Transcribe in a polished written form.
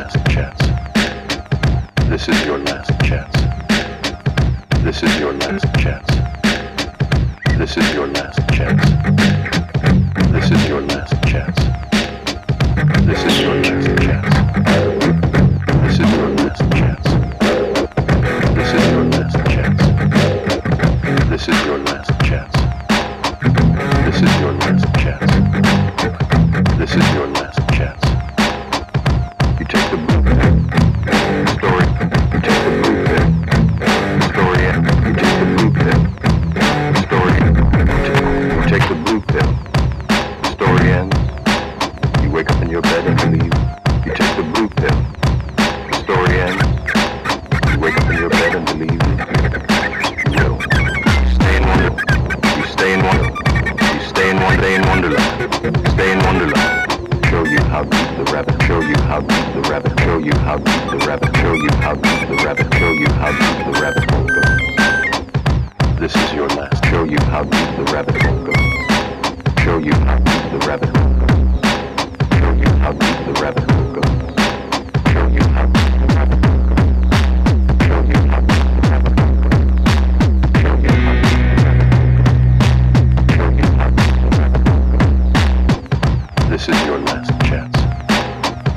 last chance. This is your last chance. This is your last chance. This is your last chance. This is your last chance. This is your last chance. This is your last chance. This is your last chance. This is your last chance. This is your last chance. This is your last chance. You take the blue pill. Story. You take the blue pill. Story. You take the blue pill. Story. You take the blue pill. Story ends. You wake up in your bed and leave. You take the blue pill. Story ends. You wake up in your bed and believe. You will. Stay in Wonderland. You stay in Wonderland. You stay in one day in Wonderland. Stay in Wonderland. Show you how deep the rabbit. Show you how deep the rabbit. Show you how deep the rabbit. Show you how deep the rabbit. Show you how deep the rabbit hole goes. This is your last. Show you how deep the rabbit hole goes. Show you how deep the rabbit hole goes. Show you how deep